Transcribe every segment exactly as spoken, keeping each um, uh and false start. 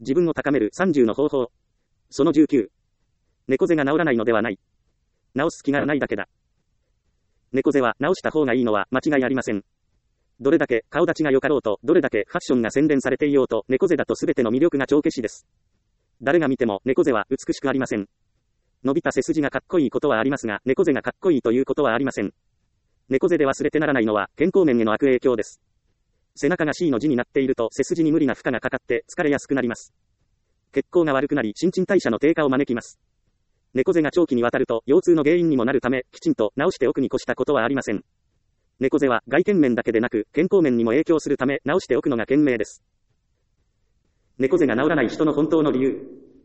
自分を高めるさんじゅうの方法。そのじゅうきゅう。猫背が治らないのではない。治す気がないだけだ。猫背は治した方がいいのは間違いありません。どれだけ顔立ちが良かろうと、どれだけファッションが洗練されていようと、猫背だと全ての魅力が帳消しです。誰が見ても猫背は美しくありません。伸びた背筋がかっこいいことはありますが、猫背がかっこいいということはありません。猫背で忘れてならないのは健康面への悪影響です。背中が C の字になっていると背筋に無理な負荷がかかって疲れやすくなります。血行が悪くなり新陳代謝の低下を招きます。猫背が長期にわたると腰痛の原因にもなるため、きちんと治しておくに越したことはありません。猫背は外見面だけでなく健康面にも影響するため治しておくのが賢明です。猫背が治らない人の本当の理由。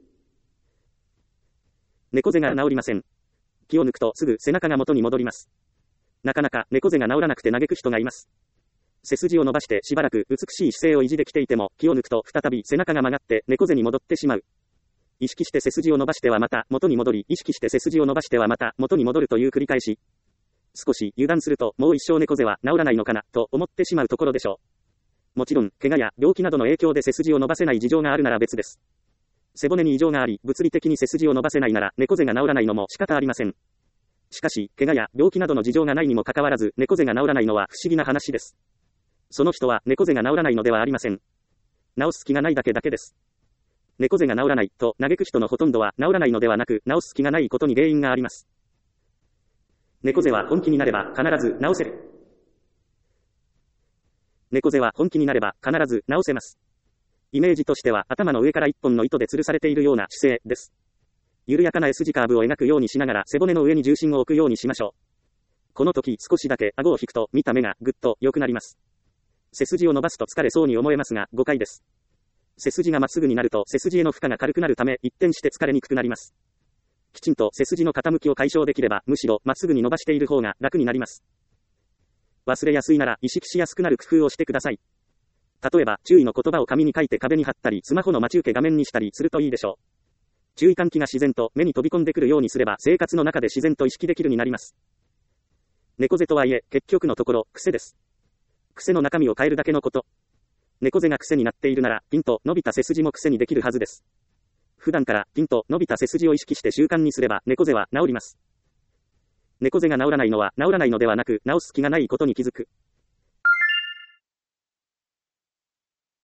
猫背が治りません。気を抜くとすぐ背中が元に戻ります。なかなか猫背が治らなくて嘆く人がいます。背筋を伸ばしてしばらく美しい姿勢を維持できていても、気を抜くと再び背中が曲がって猫背に戻ってしまう。意識して背筋を伸ばしてはまた元に戻り、意識して背筋を伸ばしてはまた元に戻るという繰り返し。少し油断するともう一生猫背は治らないのかなと思ってしまうところでしょう。もちろん怪我や病気などの影響で背筋を伸ばせない事情があるなら別です。背骨に異常があり物理的に背筋を伸ばせないなら猫背が治らないのも仕方ありません。しかし怪我や病気などの事情がないにもかかわらず猫背が治らないのは不思議な話です。その人は猫背が治らないのではありません。治す気がないだけだけです。猫背が治らないと嘆く人のほとんどは治らないのではなく治す気がないことに原因があります。猫背は本気になれば必ず治せる。猫背は本気になれば必ず治せます。イメージとしては頭の上から一本の糸で吊るされているような姿勢です。緩やかな S 字カーブを描くようにしながら背骨の上に重心を置くようにしましょう。この時少しだけ顎を引くと見た目がぐっと良くなります。背筋を伸ばすと疲れそうに思えますが誤解です。背筋がまっすぐになると背筋への負荷が軽くなるため一転して疲れにくくなります。きちんと背筋の傾きを解消できればむしろまっすぐに伸ばしている方が楽になります。忘れやすいなら意識しやすくなる工夫をしてください。例えば注意の言葉を紙に書いて壁に貼ったりスマホの待ち受け画面にしたりするといいでしょう。注意喚起が自然と目に飛び込んでくるようにすれば生活の中で自然と意識できるようになります。猫背とはいえ結局のところ癖です。癖の中身を変えるだけのこと。猫背が癖になっているならピンと伸びた背筋も癖にできるはずです。普段からピンと伸びた背筋を意識して習慣にすれば猫背は治ります。猫背が治らないのは治らないのではなく治す気がないことに気づく。